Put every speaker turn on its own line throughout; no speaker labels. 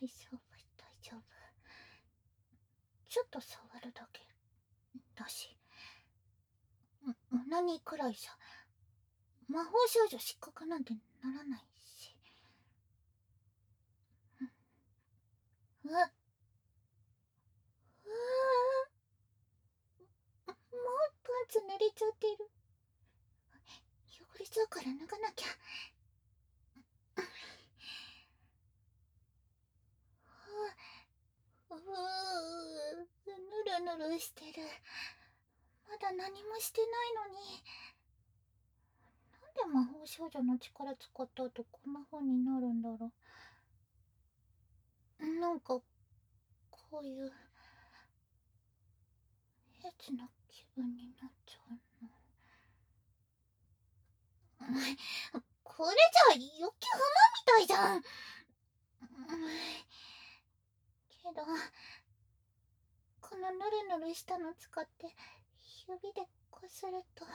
大丈夫、大丈夫。ちょっと触るだけだし。何くらいじゃ、魔法少女失格なんてならないし。うわ、もうパンツ濡れちゃってる。汚れちゃうから脱がなきゃ。ぬるぬるしてる。まだ何もしてないのに。なんで魔法少女の力使った後こんな風になるんだろう。なんかこういう変な気分になっちゃうの。これじゃ雪浜みたいじゃん。けどこのぬるぬるしたの使って指でこすると、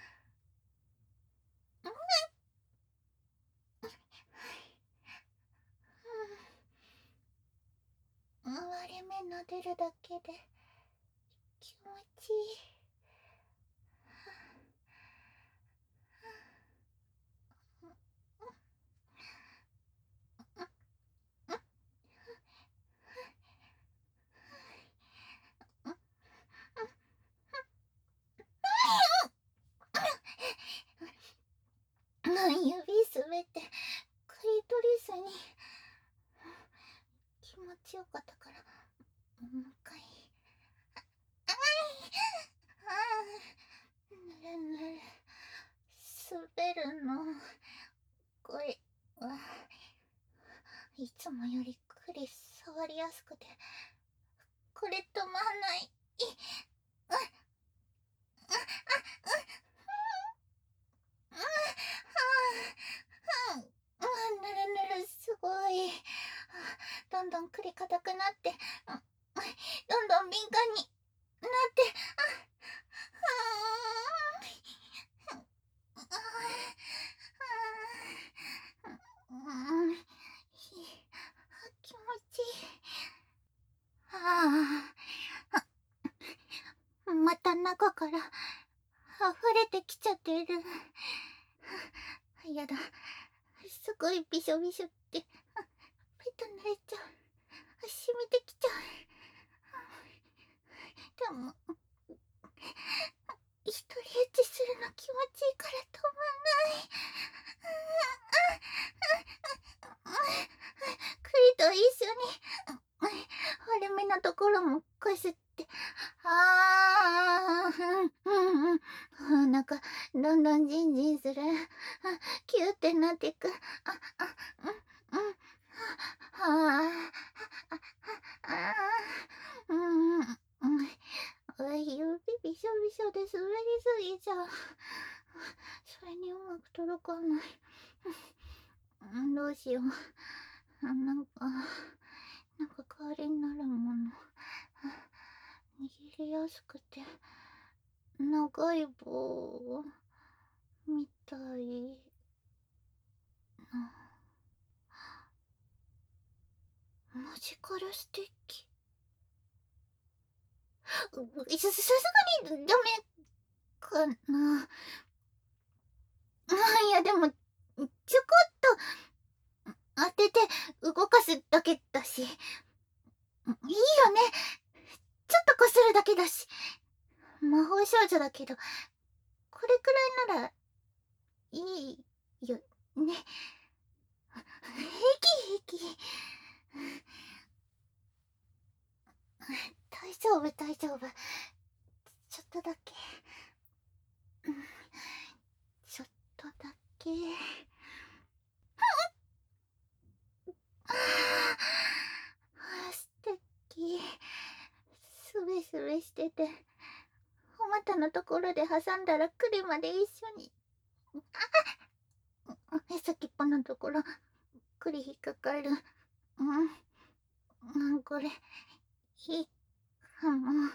割れ目撫でるだけで気持ちいい。指滑ってクリトリスに。気持ちよかったからもう一回。ぬるぬる滑るの。これはいつもよりクリ触りやすくて、これ止まんない。ぬるぬるすごい。どんどん栗硬くなって、どんどん敏感になって、気持ちいい。また中から溢れてきちゃってる。やだ、すごいびしょびしょって、ペット濡れちゃう。染みてきちゃう。でも一人エッチするの気持ちいいから止まんない。栗と一緒に割れ目のところもこすって、なんかどんどんジンジンする。キューってなってく。指びしょびしょで滑りすぎちゃう。それにうまく届かない。どうしよう。なんか代わりになるもの。握りやすくて長い棒みたいな。マジカルステッキ。さすがにダメかな。いやでもちょこっと当てて動かすだけだし、いいよね。ちょっとこするだけだし。魔法少女だけどこれくらいならいいよね。平気。大丈夫大丈夫。ちょっとだけ。ちょっとだけ。素敵。すべすべしてて、お股のところで挟んだら栗まで一緒に。先っぽのところ栗引っかかる。これいいかも。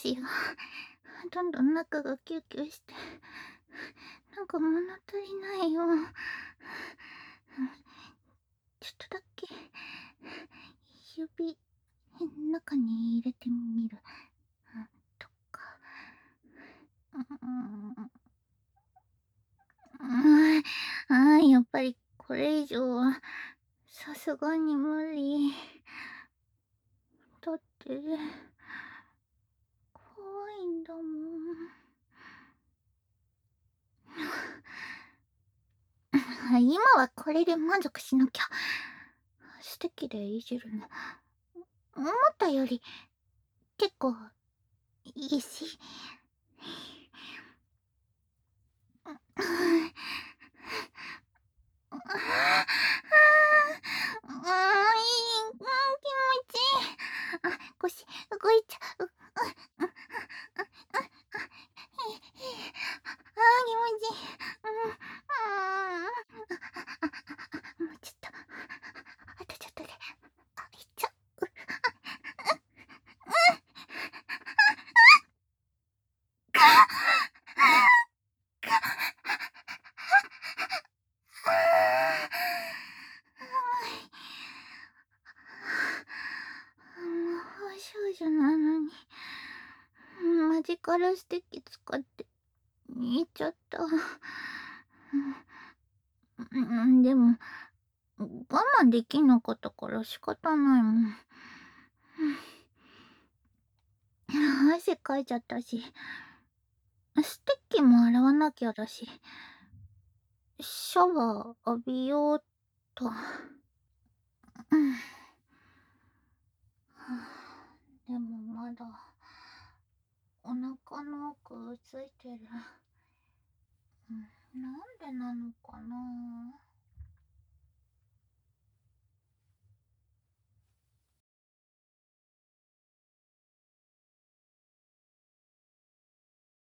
しよう。どんどん中がキューキューして、なんか物足りないよ。ちょっとだけ、指、中に入れてみる。とか。やっぱりこれ以上は、さすがに無理。だって、怖いんだもん。今はこれで満足しなきゃ。素敵でいじるの。思ったより、結構、いいし。気持ちいい。腰、動いちゃう。気持ちいい。もうちょっと。あとちょっとで。いっちゃう。魔法少女なのに、マジカルステッキ使って言っちゃった。でも、我慢できなかったから仕方ないもん。汗かいちゃったし、ステッキも洗わなきゃだし、シャワー浴びようと。でもまだ、お腹の奥ついてる。なんでなのかな。